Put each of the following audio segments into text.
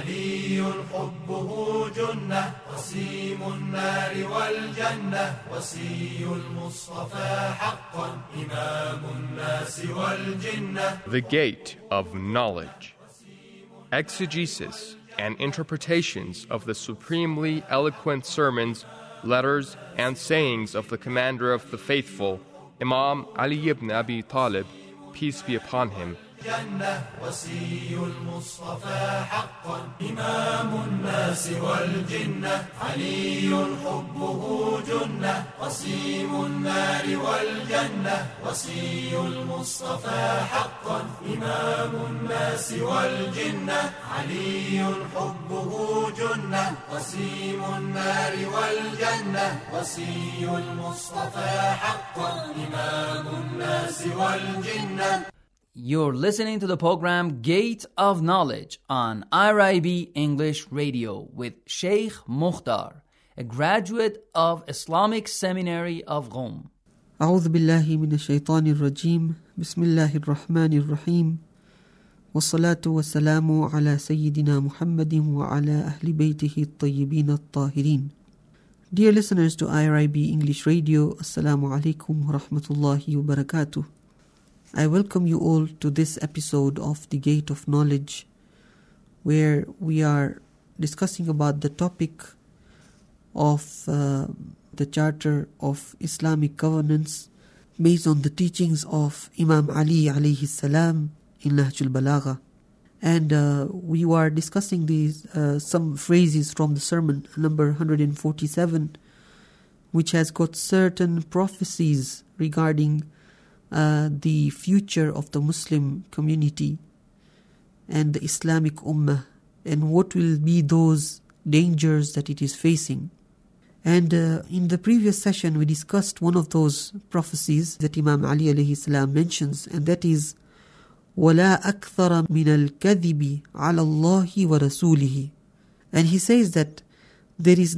علي حبه جنة قسيم النار والجنة وصي المصطفى حقا إمام الناس والجنة. The Gate of Knowledge. Exegesis and interpretations of the supremely eloquent sermons, letters, and sayings of the Commander of the Faithful, Imam Ali ibn Abi Talib, peace be upon him. جنة وصي المصطفى حقا إمام الناس والجنة علي حبه جنة قسيم النار والجنة وصي المصطفى حقا إمام الناس والجنة علي حبه جنة قسيم النار والجنة وصي المصطفى حقا إمام الناس والجنة. You're listening to the program Gate of Knowledge on IRIB English Radio with Sheikh Mukhtar, a graduate of Islamic Seminary of Qom. أعوذ بالله من الشيطان الرجيم بسم الله الرحمن الرحيم والصلاة والسلام على سيدنا محمد وعلى أهل بيته الطيبين الطاهرين. Dear listeners to IRIB English Radio, Assalamu alaikum wa rahmatullahi wa barakatuh. I welcome you all to this episode of The Gate of Knowledge, where we are discussing about the topic of the Charter of Islamic Governance based on the teachings of Imam Ali alayhi salam in Nahj al-Balagha. And we were discussing these some phrases from the sermon number 147, which has got certain prophecies regarding the future of the Muslim community and the Islamic Ummah, and what will be those dangers that it is facing. And in the previous session we discussed one of those prophecies that Imam Ali alayhi salam mentions, and that is وَلَا أَكْثَرَ مِنَ الْكَذِبِ عَلَى اللَّهِ وَرَسُولِهِ. And he says that there will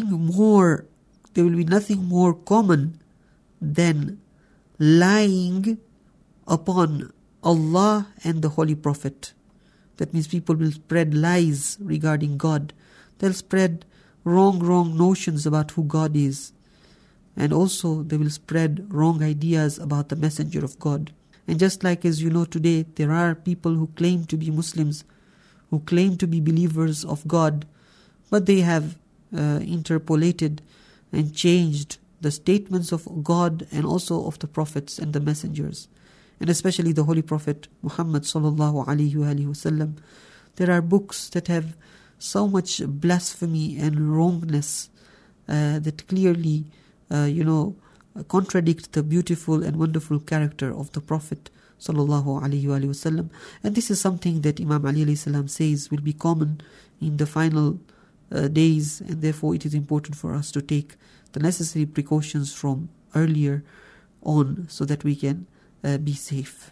be nothing more common than lying upon Allah and the Holy Prophet. That means people will spread lies regarding God. They'll spread wrong notions about who God is. And also they will spread wrong ideas about the Messenger of God. And just like as you know today, there are people who claim to be Muslims, who claim to be believers of God, but they have interpolated and changed the statements of God and also of the prophets and the messengers, and especially the Holy Prophet Muhammad sallallahu alaihi wasallam. There are books that have so much blasphemy and wrongness that clearly, contradict the beautiful and wonderful character of the Prophet sallallahu alaihi wasallam. And this is something that Imam Ali alayhi salam says will be common in the final days, and therefore it is important for us to take the necessary precautions from earlier on so that we can be safe.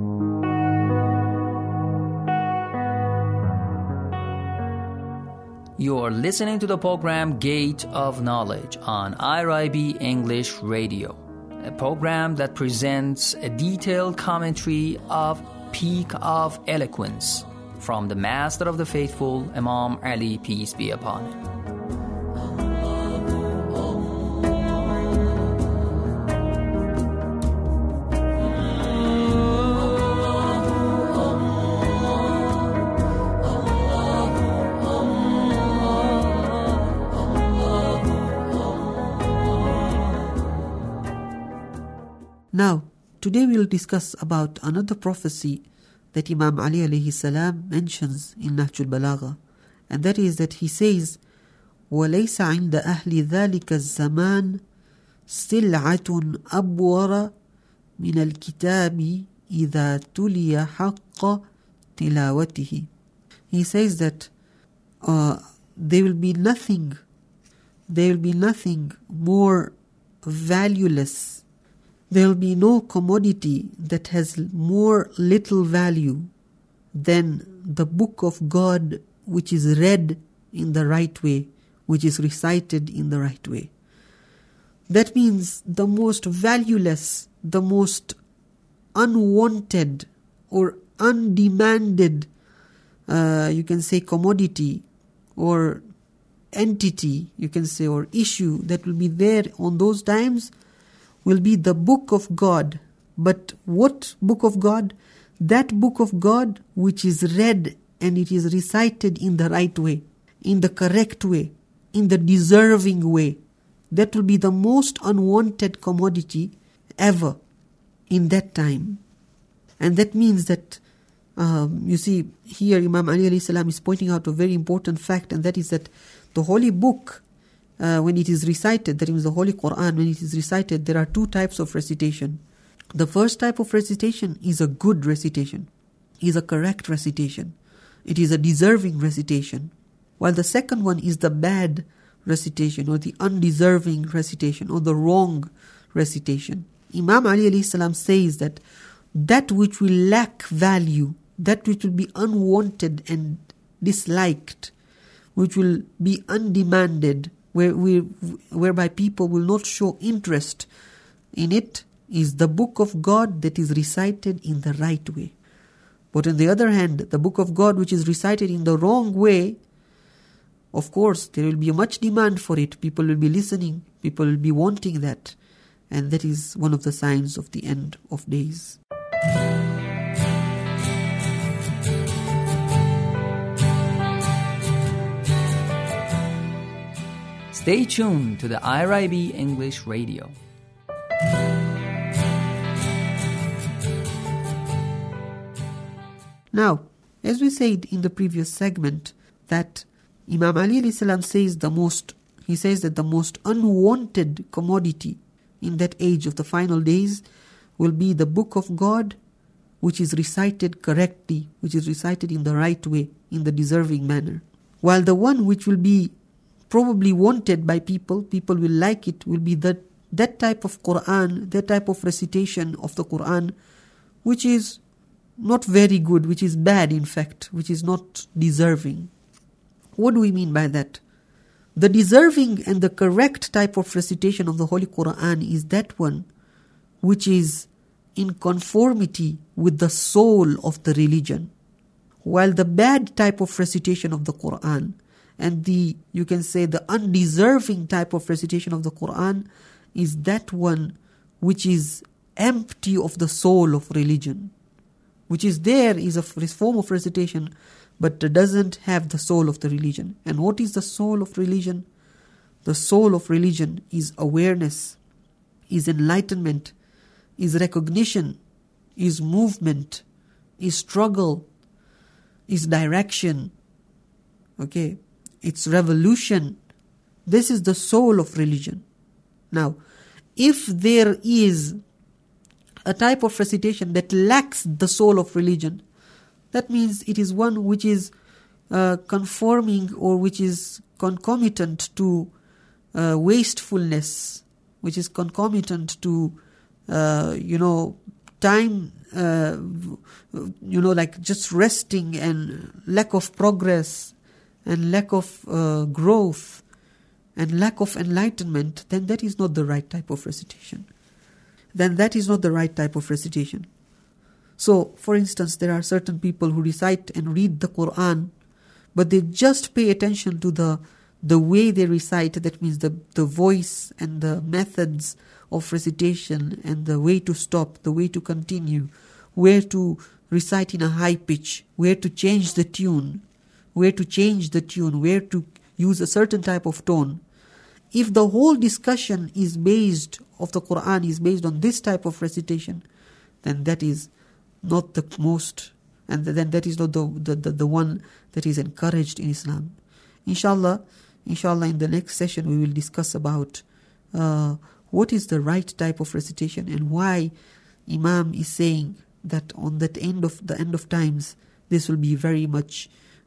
You are listening to the program Gate of Knowledge on IRIB English Radio, a program that presents a detailed commentary of Peak of Eloquence from the Master of the Faithful, Imam Ali, peace be upon him. Now, today we will discuss about another prophecy that Imam Ali alayhi salam mentions in Nahj al-Balagha, and that is that he says, وَلَيْسَ عِنْدَ أَهْلِ ذَلِكَ الزَّمَانِ سِلْعَةٌ أَبْوَرَ مِنَ الْكِتَابِ إِذَا تُلِيَ حَقَّ تِلَاوَتِهِ. He says that there will be nothing more valueless. There will be no commodity that has more little value than the book of God, which is read in the right way, which is recited in the right way. That means the most valueless, the most unwanted or undemanded you can say, commodity or entity, you can say, or issue that will be there on those times will be the book of God. But what book of God? That book of God which is read and it is recited in the right way, in the correct way, in the deserving way. That will be the most unwanted commodity ever in that time. And that means that, you see, here Imam Ali alayhi salam is pointing out a very important fact, and that is that the holy book, when it is recited, that means the Holy Quran, when it is recited, there are two types of recitation. The first type of recitation is a good recitation, is a correct recitation. It is a deserving recitation. While the second one is the bad recitation, or the undeserving recitation, or the wrong recitation. Imam Ali alayhi salam says that that which will lack value, that which will be unwanted and disliked, which will be undemanded, whereby people will not show interest in it, is the book of God that is recited in the right way. But on the other hand, the book of God which is recited in the wrong way, of course, there will be much demand for it. People will be listening. People will be wanting that. And that is one of the signs of the end of days. Stay tuned to the IRIB English Radio. Now, as we said in the previous segment, that Imam Ali alayhi salam says that the most unwanted commodity in that age of the final days will be the book of God which is recited correctly, which is recited in the right way, in the deserving manner. While the one which will be probably wanted by people will like it, will be that type of Quran, that type of recitation of the Quran, which is not very good, which is bad in fact, which is not deserving. What do we mean by that? The deserving and the correct type of recitation of the Holy Quran is that one which is in conformity with the soul of the religion. While the bad type of recitation of the Quran and you can say the undeserving type of recitation of the Quran is that one which is empty of the soul of religion, which is there is a form of recitation, but doesn't have the soul of the religion. And what is the soul of religion? The soul of religion is awareness, is enlightenment, is recognition, is movement, is struggle, is direction. Okay, it's revolution. This is the soul of religion. Now, if there is a type of recitation that lacks the soul of religion, that means it is one which is conforming or which is concomitant to wastefulness, which is concomitant to, time, like just resting and lack of progress and lack of growth and lack of enlightenment, then that is not the right type of recitation. So, for instance, there are certain people who recite and read the Quran, but they just pay attention to the way they recite. That means the voice and the methods of recitation and the way to stop, the way to continue, where to recite in a high pitch, where to change the tune, where to use a certain type of tone. If the whole discussion of the Quran is based on this type of recitation, then that is not the most, and then that is not the one that is encouraged in Islam. Inshallah, in the next session we will discuss about what is the right type of recitation and why Imam is saying that on the end of times this will be very much,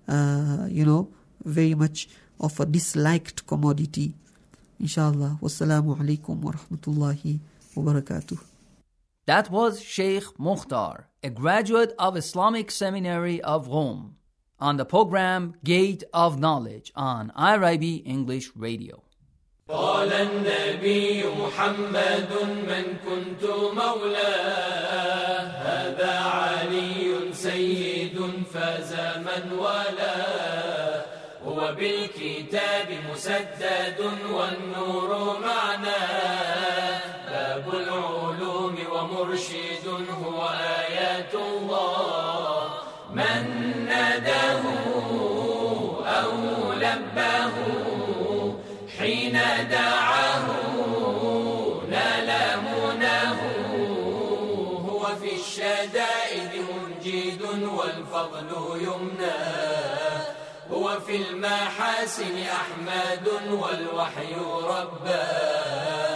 very much of a disliked commodity. Inshallah. Wassalamu alaikum wa rahmatullahi wa barakatuh. That was Sheikh Mukhtar, a graduate of Islamic Seminary of Rome, on the program Gate of Knowledge on IRIB English Radio. قال النبي محمد من كنت مولاه هذا علي سيد فاز من والاه. هو بالكتاب مسدد والنور معناه، باب العلوم ومرشد هو آيات الله. من ناداه أو لباه حين دعاه نال مناه. هو في الشدائد منجد والفضل يمناه. هو في المحاسن أحمد والوحي رباه.